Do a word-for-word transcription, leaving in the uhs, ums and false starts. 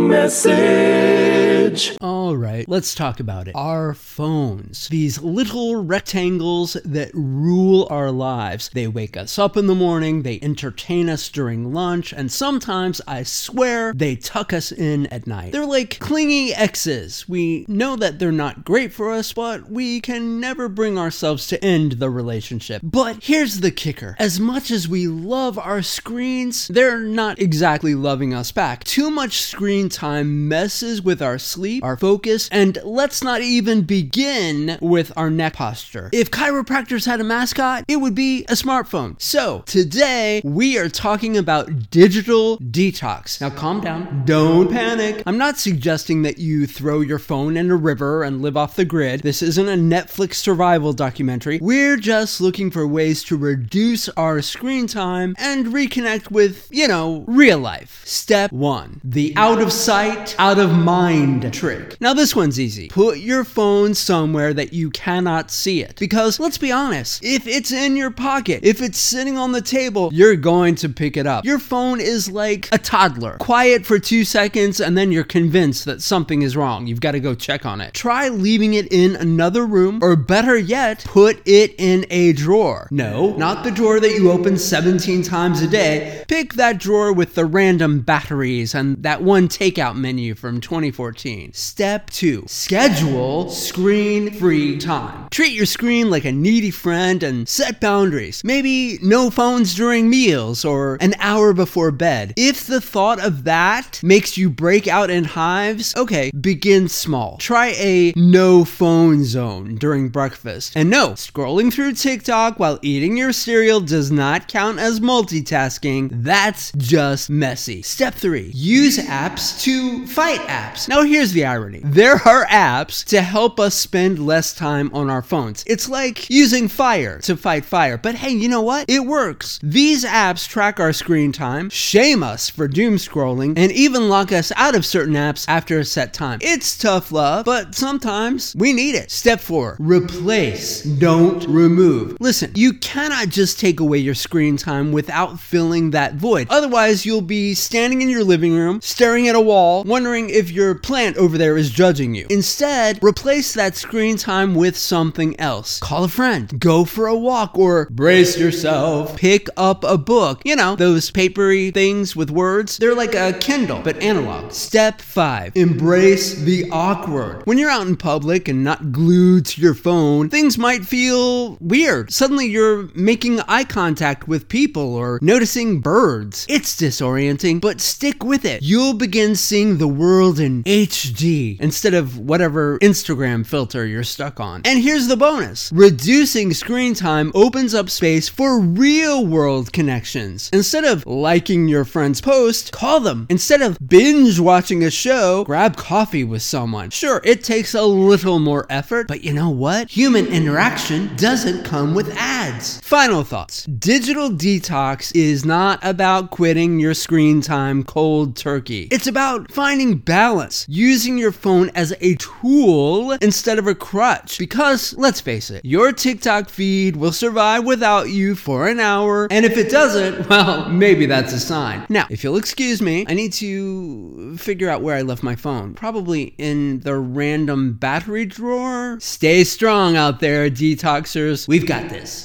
Morning Message. All right, let's talk about it. Our phones, these little rectangles that rule our lives. They wake us up in the morning, they entertain us during lunch, and sometimes, I swear, they tuck us in at night. They're like clingy exes. We know that they're not great for us, but we can never bring ourselves to end the relationship. But here's the kicker. As much as we love our screens, they're not exactly loving us back. Too much screen time messes with our sleep, our focus, and let's not even begin with our neck posture. If chiropractors had a mascot, it would be a smartphone. So today we are talking about digital detox. Now calm down, don't panic. I'm not suggesting that you throw your phone in a river and live off the grid. This isn't a Netflix survival documentary. We're just looking for ways to reduce our screen time and reconnect with, you know, real life. Step one, the out of sight, out of mind trick. Now this one's easy. Put your phone somewhere that you cannot see it. Because let's be honest, if it's in your pocket, if it's sitting on the table, you're going to pick it up. Your phone is like a toddler. Quiet for two seconds and then you're convinced that something is wrong. You've got to go check on it. Try leaving it in another room, or better yet, put it in a drawer. No, not the drawer that you open seventeen times a day. Pick that drawer with the random batteries and that one takeout menu from twenty fourteen. Step two, schedule screen-free time. Treat your screen like a needy friend and set boundaries. Maybe no phones during meals or an hour before bed. If the thought of that makes you break out in hives, okay, begin small. Try a no phone zone during breakfast. And no, scrolling through TikTok while eating your cereal does not count as multitasking. That's just messy. Step three, use apps to fight apps. Now here's the irony. There are apps to help us spend less time on our phones. It's like using fire to fight fire. But hey, you know what? It works. These apps track our screen time, shame us for doom scrolling, and even lock us out of certain apps after a set time. It's tough love, but sometimes we need it. Step four, replace, don't remove. Listen, you cannot just take away your screen time without filling that void. Otherwise, you'll be standing in your living room, staring at a wall, wondering if your plant over there is judging you. Instead, replace that screen time with something else. Call a friend, go for a walk, or brace yourself, pick up a book. You know, those papery things with words. They're like a Kindle, but analog. Step five, embrace the awkward. When you're out in public and not glued to your phone, things might feel weird. Suddenly you're making eye contact with people or noticing birds. It's disorienting, but stick with it. You'll begin seeing the world in H D instead of whatever Instagram filter you're stuck on. And here's the bonus. Reducing screen time opens up space for real world connections. Instead of liking your friend's post, call them. Instead of binge watching a show, grab coffee with someone. Sure, it takes a little more effort, but you know what? Human interaction doesn't come with ads. Final thoughts. Digital detox is not about quitting your screen time cold turkey. It's about finding balance, using your phone as a tool instead of a crutch. Because, let's face it, your TikTok feed will survive without you for an hour, and if it doesn't, well, maybe that's a sign. Now, if you'll excuse me, I need to figure out where I left my phone. Probably in the random battery drawer. Stay strong out there, detoxers. We've got this.